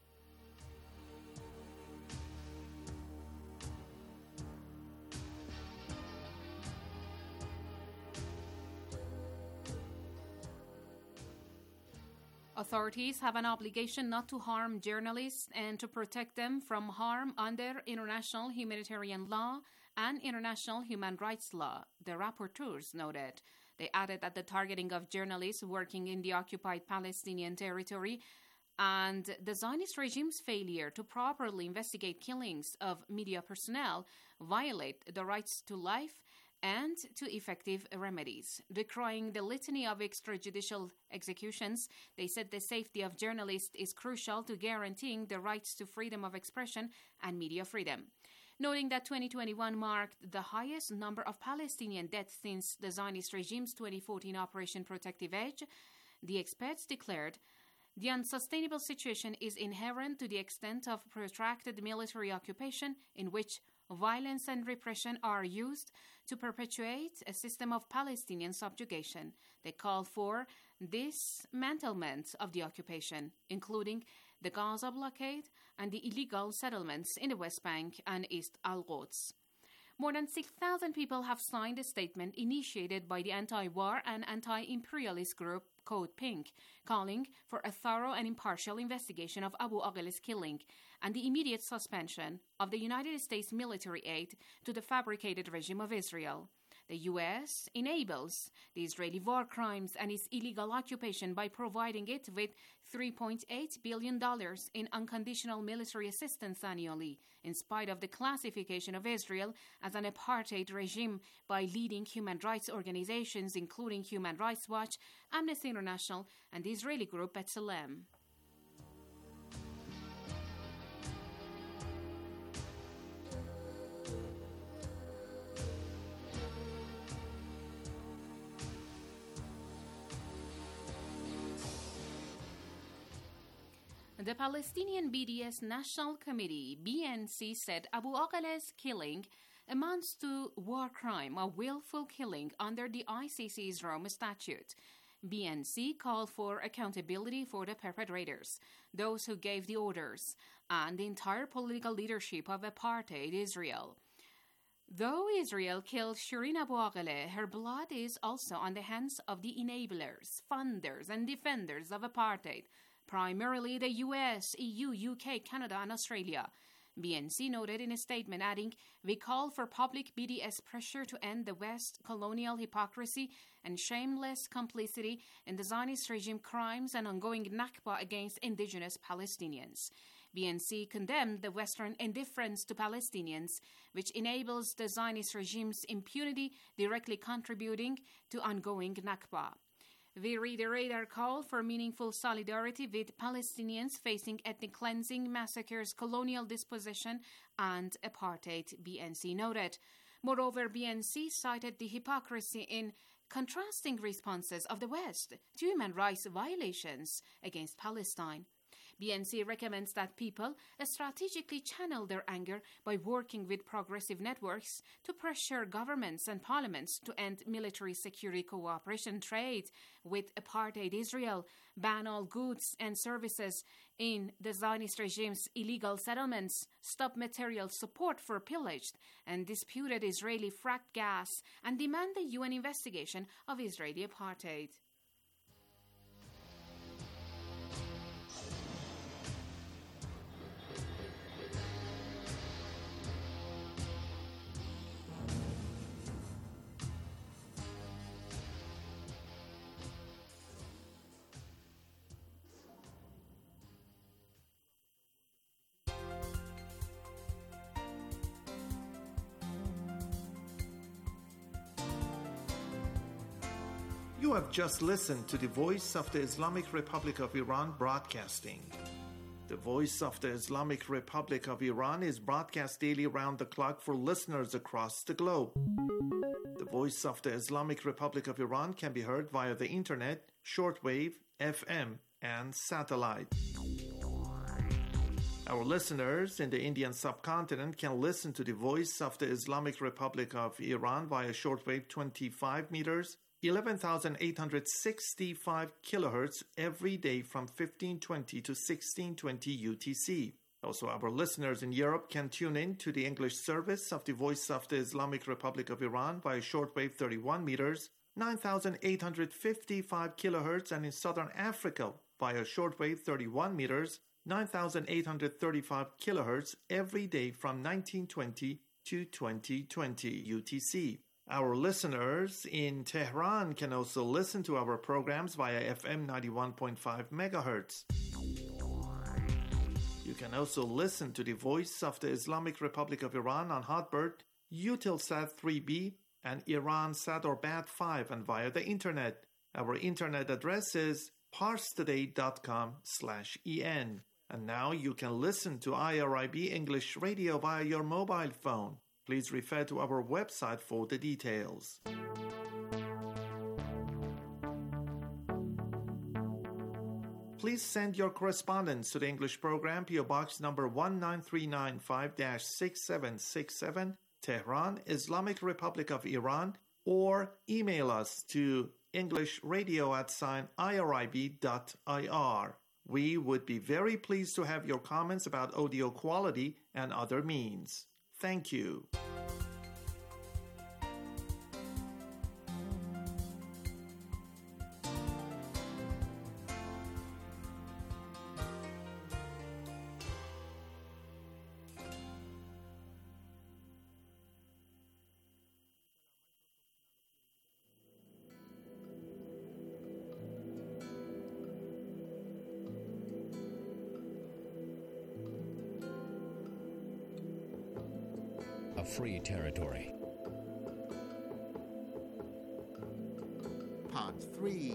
Authorities have an obligation not to harm journalists and to protect them from harm under international humanitarian law and international human rights law, the rapporteurs noted. They added that the targeting of journalists working in the occupied Palestinian territory and the Zionist regime's failure to properly investigate killings of media personnel violate the rights to life and to effective remedies. Decrying the litany of extrajudicial executions, they said the safety of journalists is crucial to guaranteeing the rights to freedom of expression and media freedom. noting that 2021 marked the highest number of Palestinian deaths since the Zionist regime's 2014 Operation Protective Edge. The experts declared the unsustainable situation is inherent to the extent of protracted military occupation in which violence and repression are used to perpetuate a system of Palestinian subjugation. They call for dismantlement of the occupation, including the Gaza blockade and the illegal settlements in the West Bank and East Al-Quds. More than 6,000 people have signed a statement initiated by the anti-war and anti-imperialist group Code Pink, calling for a thorough and impartial investigation of Abu Aqil's killing and the immediate suspension of the United States military aid to the fabricated regime of Israel. The U.S. enables the Israeli war crimes and its illegal occupation by providing it with $3.8 billion in unconditional military assistance annually, in spite of the classification of Israel as an apartheid regime by leading human rights organizations, including Human Rights Watch, Amnesty International, and the Israeli group B'Tselem. The Palestinian BDS National Committee, BNC, said Abu Aqil's killing amounts to war crime, a willful killing under the ICC's Rome Statute. BNC called for accountability for the perpetrators, those who gave the orders, and the entire political leadership of apartheid Israel. Though Israel killed Shireen Abu Aqil, her blood is also on the hands of the enablers, funders, and defenders of apartheid, primarily the US, EU, UK, Canada, and Australia. BNC noted in a statement, adding, "We call for public BDS pressure to end the West colonial hypocrisy and shameless complicity in the Zionist regime crimes and ongoing Nakba against indigenous Palestinians." BNC condemned the Western indifference to Palestinians, which enables the Zionist regime's impunity, directly contributing to ongoing Nakba. We reiterate our call for meaningful solidarity with Palestinians facing ethnic cleansing, massacres, colonial dispossession, and apartheid, BNC noted. Moreover, BNC cited the hypocrisy in contrasting responses of the West to human rights violations against Palestine. BNC recommends that people strategically channel their anger by working with progressive networks to pressure governments and parliaments to end military security cooperation trade with apartheid Israel, ban all goods and services in the Zionist regime's illegal settlements, stop material support for pillaged and disputed Israeli fracked gas, and demand the UN investigation of Israeli apartheid. You have just listened to the Voice of the Islamic Republic of Iran broadcasting. The Voice of the Islamic Republic of Iran is broadcast daily around the clock for listeners across the globe. The Voice of the Islamic Republic of Iran can be heard via the internet, shortwave, FM, and satellite. Our listeners in the Indian subcontinent can listen to the Voice of the Islamic Republic of Iran via shortwave 25 meters, 11,865 kilohertz every day from 1520 to 1620 UTC. Also, our listeners in Europe can tune in to the English service of the Voice of the Islamic Republic of Iran via shortwave 31 meters, 9,855 kilohertz, and in Southern Africa via shortwave 31 meters, 9,835 kilohertz every day from 1920 to 2020 UTC. Our listeners in Tehran can also listen to our programs via FM 91.5 MHz. You can also listen to the Voice of the Islamic Republic of Iran on Hotbird, Eutelsat 3B, and Iransat or Bat5, and via the internet. Our internet address is parstoday.com/en. And now you can listen to IRIB English Radio via your mobile phone. Please refer to our website for the details. Please send your correspondence to the English program, PO Box number 19395-6767, Tehran, Islamic Republic of Iran, or email us to englishradio@irib.ir. We would be very pleased to have your comments about audio quality and other means. Thank you. A free territory. Part 3.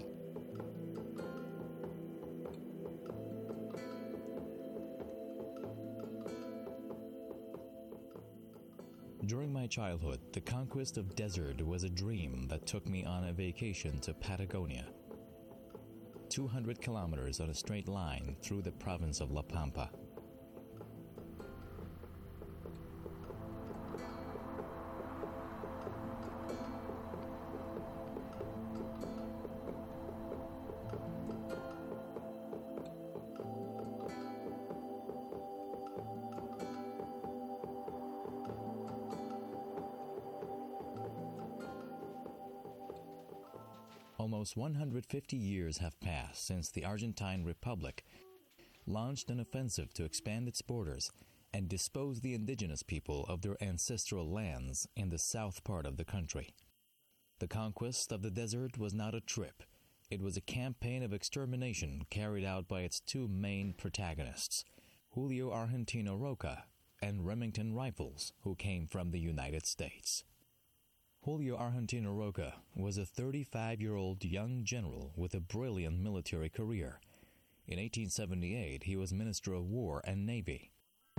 During my childhood, the conquest of desert was a dream that took me on a vacation to Patagonia. 200 kilometers on a straight line through the province of La Pampa. Almost 150 years have passed since the Argentine Republic launched an offensive to expand its borders and dispose the indigenous people of their ancestral lands in the south part of the country. The conquest of the desert was not a trip. It was a campaign of extermination carried out by its two main protagonists, Julio Argentino Roca and Remington Rifles, who came from the United States. Julio Argentino Roca was a 35-year-old young general with a brilliant military career. In 1878, he was Minister of War and Navy.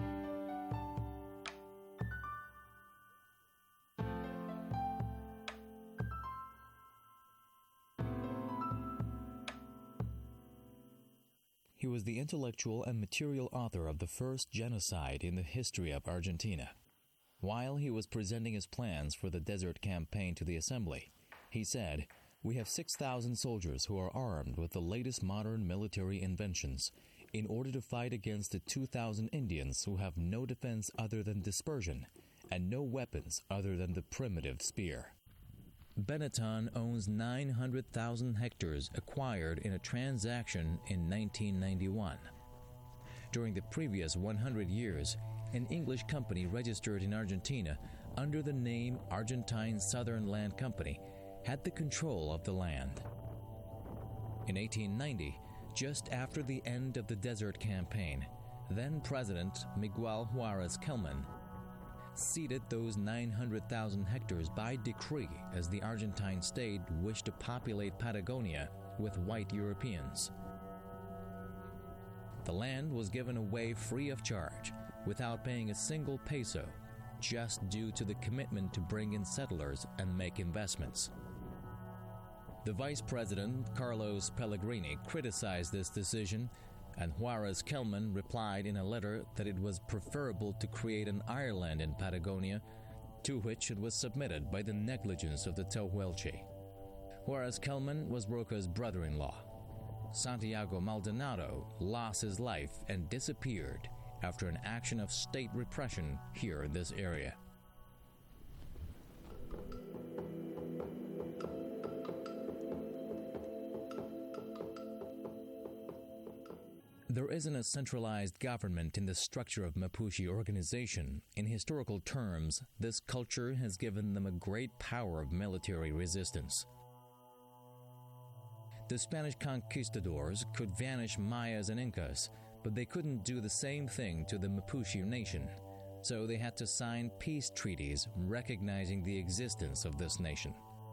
He was the intellectual and material author of the first genocide in the history of Argentina. While he was presenting his plans for the desert campaign to the Assembly, he said, "We have 6,000 soldiers who are armed with the latest modern military inventions in order to fight against the 2,000 Indians who have no defense other than dispersion and no weapons other than the primitive spear." Benetton owns 900,000 hectares acquired in a transaction in 1991. During the previous 100 years, an English company registered in Argentina under the name Argentine Southern Land Company had the control of the land. In 1890, just after the end of the Desert Campaign, then-President Miguel Juárez Kelman ceded those 900,000 hectares by decree as the Argentine state wished to populate Patagonia with white Europeans. The land was given away free of charge, without paying a single peso, just due to the commitment to bring in settlers and make investments. The Vice President, Carlos Pellegrini, criticized this decision, and Juárez Kelman replied in a letter that it was preferable to create an Ireland in Patagonia, to which it was submitted by the negligence of the Tehuelche. Juárez Kelman was Roca's brother-in-law. Santiago Maldonado lost his life and disappeared after an action of state repression here in this area. There isn't a centralized government in the structure of Mapuche organization. In historical terms, this culture has given them a great power of military resistance. The Spanish conquistadors could vanish Mayas and Incas, but they couldn't do the same thing to the Mapuche nation, so they had to sign peace treaties recognizing the existence of this nation.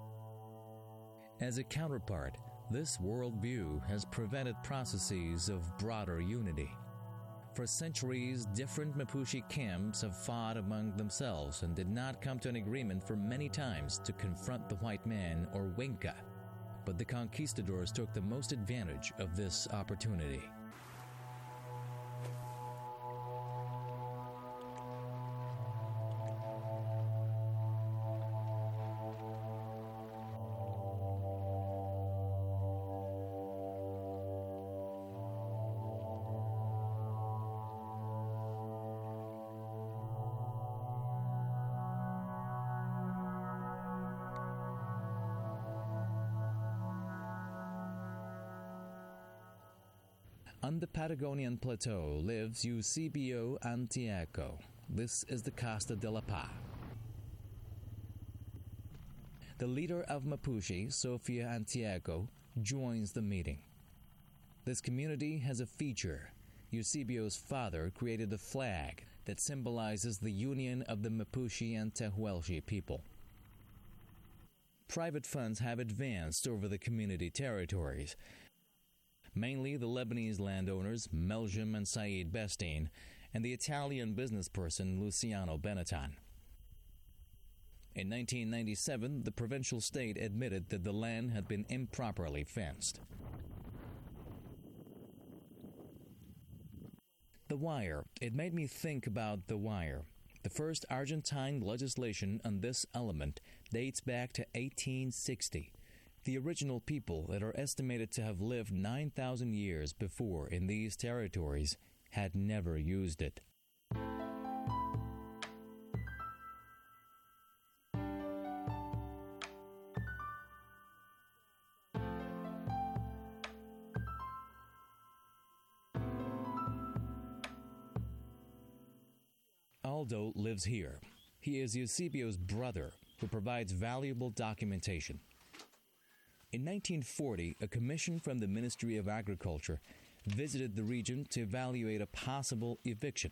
As a counterpart, this worldview has prevented processes of broader unity. For centuries, different Mapuche camps have fought among themselves and did not come to an agreement for many times to confront the white man or Wenca. But the conquistadors took the most advantage of this opportunity. On the Patagonian plateau lives Eusebio Antioco. This is the Costa de la Paz. The leader of Mapuche, Sofia Antioco, joins the meeting. This community has a feature. Eusebio's father created a flag that symbolizes the union of the Mapuche and Tehuelche people. Private funds have advanced over the community territories, mainly the Lebanese landowners Meljam and Said Bestine, and the Italian businessperson Luciano Benetton. In 1997, the provincial state admitted that the land had been improperly fenced. The Wire. It made me think about The Wire. The first Argentine legislation on this element dates back to 1860. The original people that are estimated to have lived 9,000 years before in these territories had never used it. Aldo lives here. He is Eusebio's brother, who provides valuable documentation. In 1940, a commission from the Ministry of Agriculture visited the region to evaluate a possible eviction.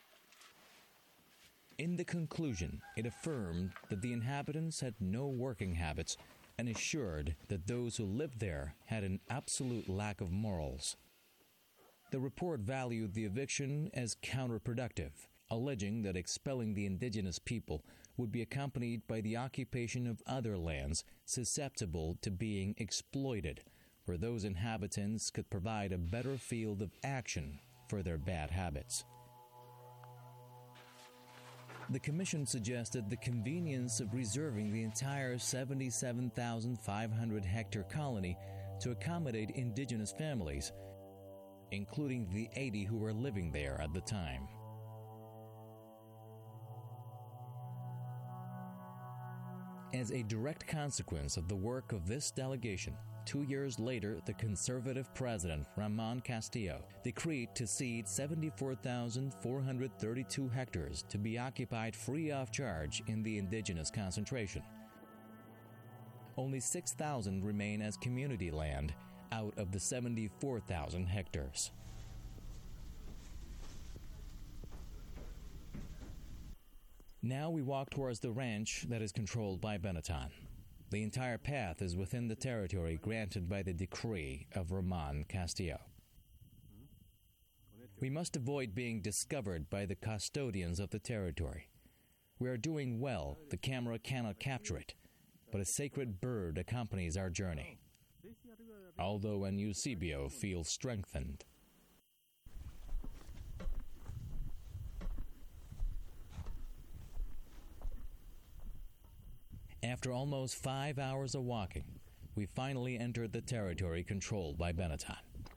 In the conclusion, it affirmed that the inhabitants had no working habits and assured that those who lived there had an absolute lack of morals. The report valued the eviction as counterproductive, alleging that expelling the indigenous people would be accompanied by the occupation of other lands susceptible to being exploited, where those inhabitants could provide a better field of action for their bad habits. The Commission suggested the convenience of reserving the entire 77,500 hectare colony to accommodate indigenous families, including the 80 who were living there at the time. As a direct consequence of the work of this delegation, 2 years later, the conservative president, Ramon Castillo, decreed to cede 74,432 hectares to be occupied free of charge in the indigenous concentration. Only 6,000 remain as community land out of the 74,000 hectares. Now we walk towards the ranch that is controlled by Benetton. The entire path is within the territory granted by the decree of Ramon Castillo. We must avoid being discovered by the custodians of the territory. We are doing well, the camera cannot capture it, but a sacred bird accompanies our journey. Aldo and Eusebio feel strengthened. After almost 5 hours of walking, we finally entered the territory controlled by Benetton.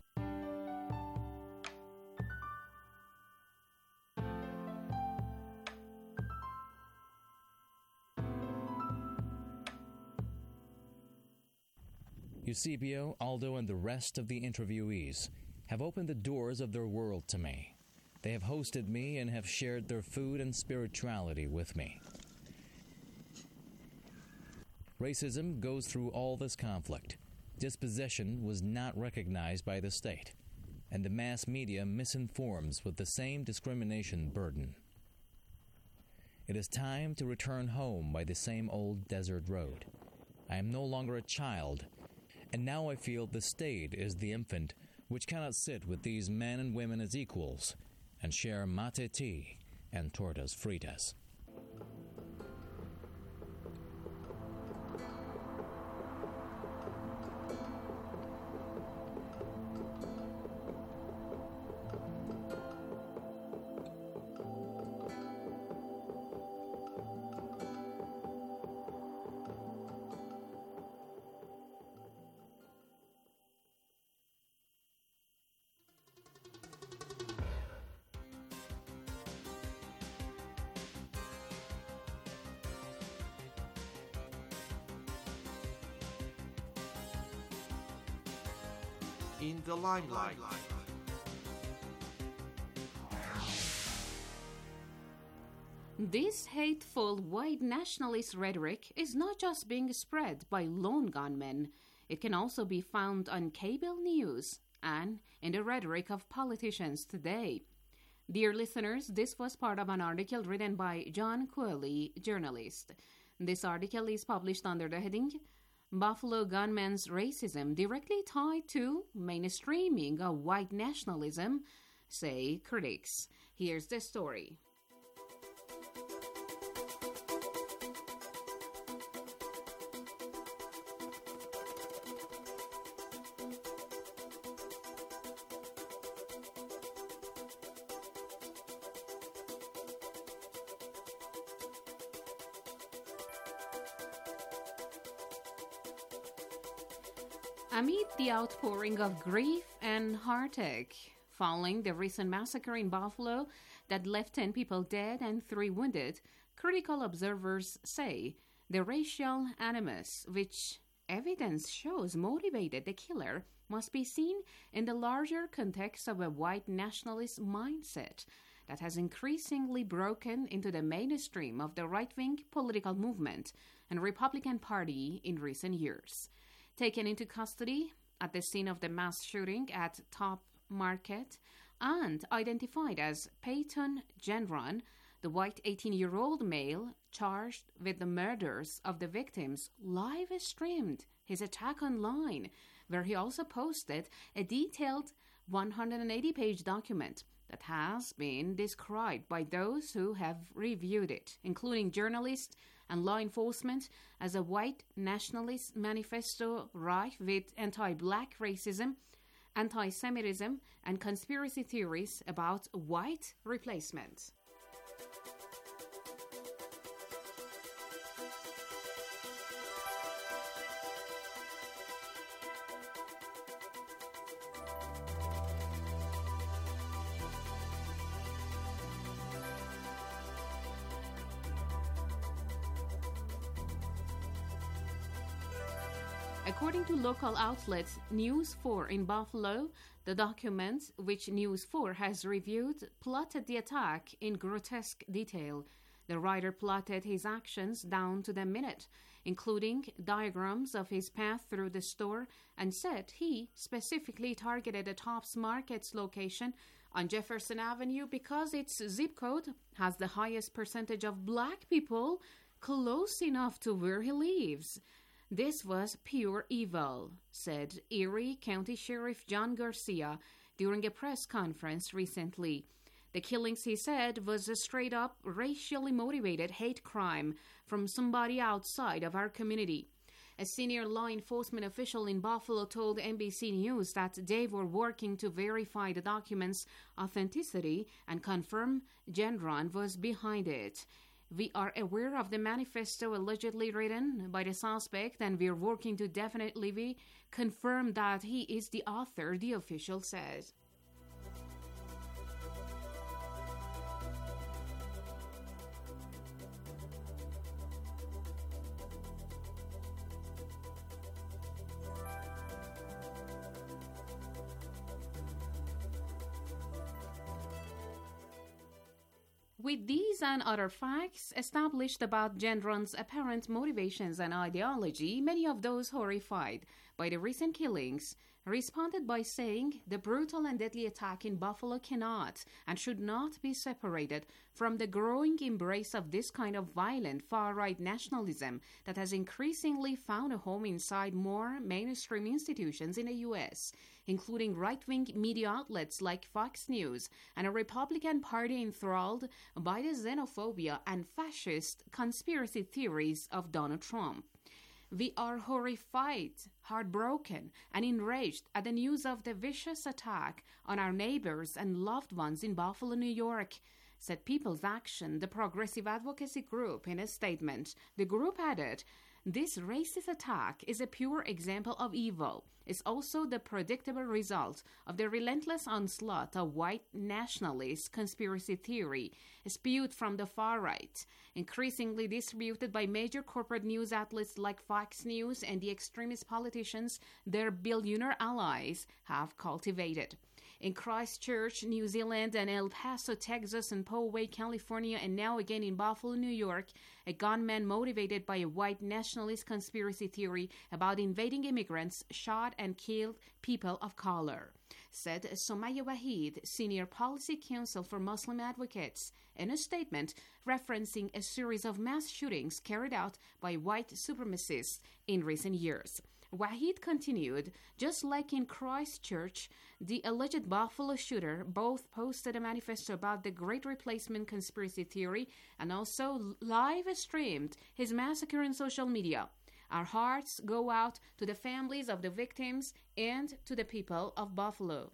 Eusebio, Aldo, and the rest of the interviewees have opened the doors of their world to me. They have hosted me and have shared their food and spirituality with me. Racism goes through all this conflict. Dispossession was not recognized by the state, and the mass media misinforms with the same discrimination burden. It is time to return home by the same old desert road. I am no longer a child, and now I feel the state is the infant which cannot sit with these men and women as equals, and share mate tea and tortas fritas. In the limelight. This hateful white nationalist rhetoric is not just being spread by lone gunmen. It can also be found on cable news and in the rhetoric of politicians today. Dear listeners, this was part of an article written by John Cooley, journalist. This article is published under the heading Buffalo Gunmen's Racism Directly Tied to Mainstreaming of White Nationalism, say critics. Here's the story. Amid the outpouring of grief and heartache following the recent massacre in Buffalo that left 10 people dead and 3 wounded, critical observers say the racial animus, which evidence shows motivated the killer, must be seen in the larger context of a white nationalist mindset that has increasingly broken into the mainstream of the right-wing political movement and Republican Party in recent years. Taken into custody at the scene of the mass shooting at Top Market and identified as Peyton Gendron, the white 18-year-old male charged with the murders of the victims, live streamed his attack online, where he also posted a detailed 180-page document that has been described by those who have reviewed it, including journalists and law enforcement, as a white nationalist manifesto rife with anti-black racism, anti-Semitism, and conspiracy theories about white replacement. According to local outlet News 4 in Buffalo, the document, which News 4 has reviewed, plotted the attack in grotesque detail. The writer plotted his actions down to the minute, including diagrams of his path through the store, and said he specifically targeted the Tops Market's location on Jefferson Avenue because its zip code has the highest percentage of black people close enough to where he lives. This was pure evil, said Erie County Sheriff John Garcia during a press conference recently. The killings, he said, was a straight-up racially motivated hate crime from somebody outside of our community. A senior law enforcement official in Buffalo told NBC News that they were working to verify the document's authenticity and confirm Gendron was behind it. We are aware of the manifesto allegedly written by the suspect, and we are working to definitely confirm that he is the author, the official says. With these and other facts established about Gendron's apparent motivations and ideology, many of those horrified by the recent killings, responded by saying the brutal and deadly attack in Buffalo cannot and should not be separated from the growing embrace of this kind of violent far-right nationalism that has increasingly found a home inside more mainstream institutions in the U.S., including right-wing media outlets like Fox News and a Republican Party enthralled by the xenophobia and fascist conspiracy theories of Donald Trump. We are horrified, heartbroken, and enraged at the news of the vicious attack on our neighbors and loved ones in Buffalo, New York, said People's Action, the progressive advocacy group, in a statement. The group added, "This racist attack is a pure example of evil. It's also the predictable result of the relentless onslaught of white nationalist conspiracy theory spewed from the far right, increasingly distributed by major corporate news outlets like Fox News and the extremist politicians their billionaire allies have cultivated." In Christchurch, New Zealand, and El Paso, Texas, and Poway, California, and now again in Buffalo, New York, a gunman motivated by a white nationalist conspiracy theory about invading immigrants shot and killed people of color, said Somaya Wahid, Senior Policy Counsel for Muslim Advocates, in a statement referencing a series of mass shootings carried out by white supremacists in recent years. Wahid continued, just like in Christchurch, the alleged Buffalo shooter both posted a manifesto about the Great Replacement conspiracy theory and also live streamed his massacre on social media. Our hearts go out to the families of the victims and to the people of Buffalo.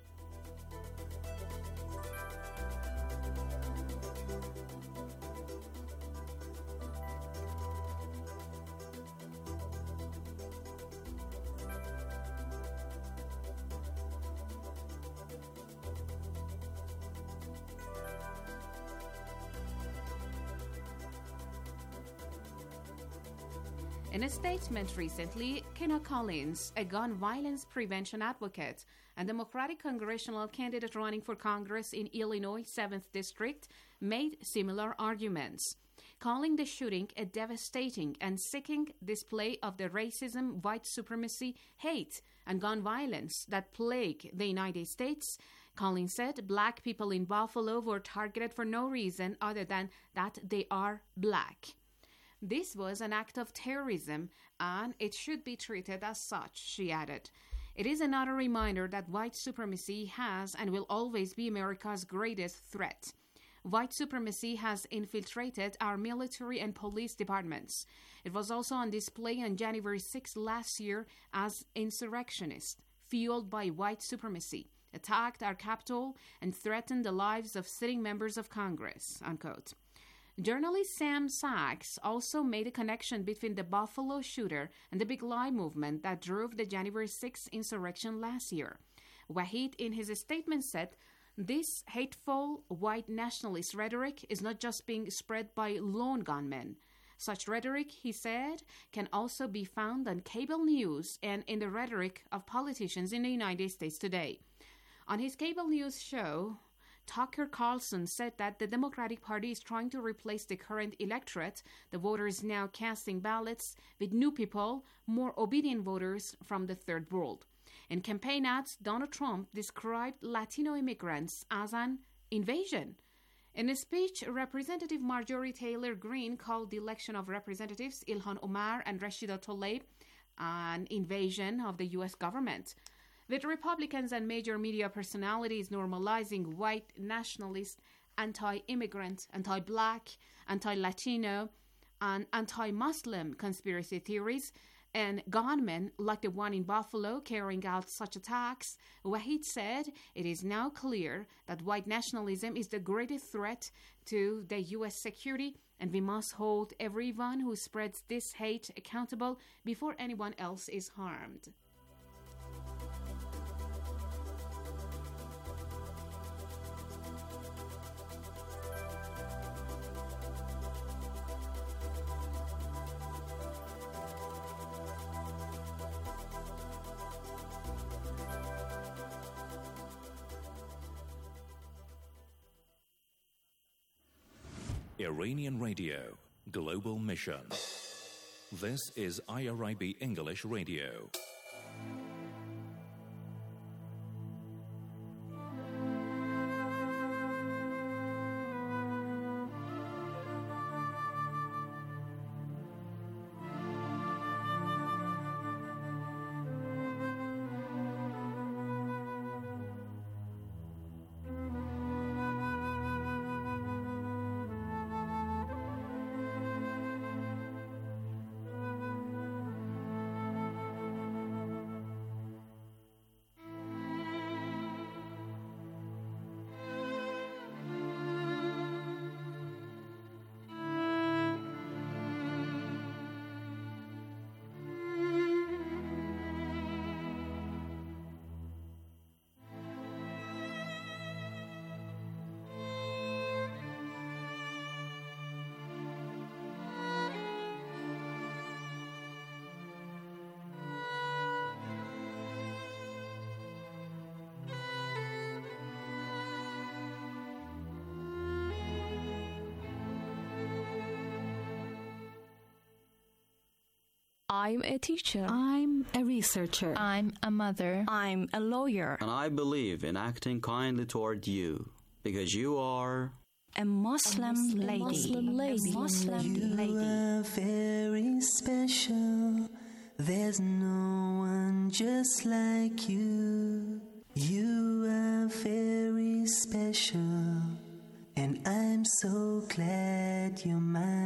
In a statement recently, Kenna Collins, a gun violence prevention advocate and Democratic congressional candidate running for Congress in Illinois' 7th District, made similar arguments, calling the shooting a devastating and sickening display of the racism, white supremacy, hate, and gun violence that plague the United States. Collins said black people in Buffalo were targeted for no reason other than that they are black. This was an act of terrorism, and it should be treated as such, she added. It is another reminder that white supremacy has and will always be America's greatest threat. White supremacy has infiltrated our military and police departments. It was also on display on January 6 last year as insurrectionists, fueled by white supremacy, attacked our Capitol and threatened the lives of sitting members of Congress, unquote. Journalist Sam Sachs also made a connection between the Buffalo shooter and the Big Lie movement that drove the January 6 insurrection last year. Wahid, in his statement, said, "This hateful white nationalist rhetoric is not just being spread by lone gunmen. Such rhetoric," he said, "can also be found on cable news and in the rhetoric of politicians in the United States today." On his cable news show, Tucker Carlson said that the Democratic Party is trying to replace the current electorate, the voters now casting ballots, with new people, more obedient voters from the third world. In campaign ads, Donald Trump described Latino immigrants as an invasion. In a speech, Representative Marjorie Taylor Greene called the election of Representatives Ilhan Omar and Rashida Tlaib an invasion of the U.S. government. With Republicans and major media personalities normalizing white nationalist, anti-immigrant, anti-black, anti-Latino, and anti-Muslim conspiracy theories, and gunmen like the one in Buffalo carrying out such attacks, Wahid said it is now clear that white nationalism is the greatest threat to the U.S. security, and we must hold everyone who spreads this hate accountable before anyone else is harmed. Iranian Radio, Global Mission. This is IRIB English Radio. I'm a teacher. I'm a researcher. I'm a mother. I'm a lawyer. And I believe in acting kindly toward you, because you are a Muslim lady. You are very special. There's no one just like you. You are very special, and I'm so glad you're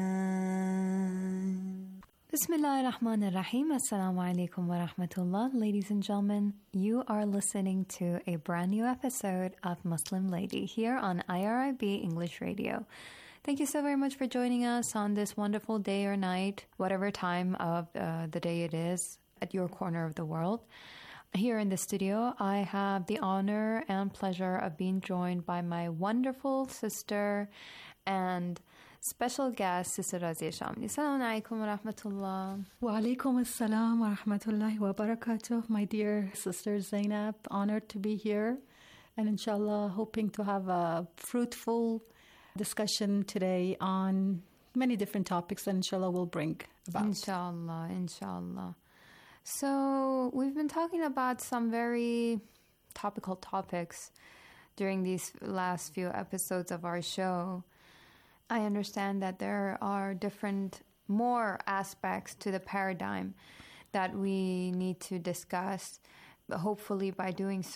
mine. Bismillah ar-Rahman ar-Rahim. Assalamu alaikum wa rahmatullah. Ladies and gentlemen, you are listening to a brand new episode of Muslim Lady here on IRIB English Radio. Thank you so very much for joining us on this wonderful day or night, whatever time of the day it is at your corner of the world. Here in the studio, I have the honor and pleasure of being joined by my wonderful sister and special guest, Sister Razia Shamli. Assalamu alaikum wa rahmatullah. Wa alaikum assalam wa rahmatullahi wa barakatuh. My dear sister Zainab, honored to be here. And inshallah, hoping to have a fruitful discussion today on many different topics that inshallah will bring about. Inshallah, inshallah. So we've been talking about some very topical topics during these last few episodes of our show. I understand that there are more aspects to the paradigm that we need to discuss. But hopefully by doing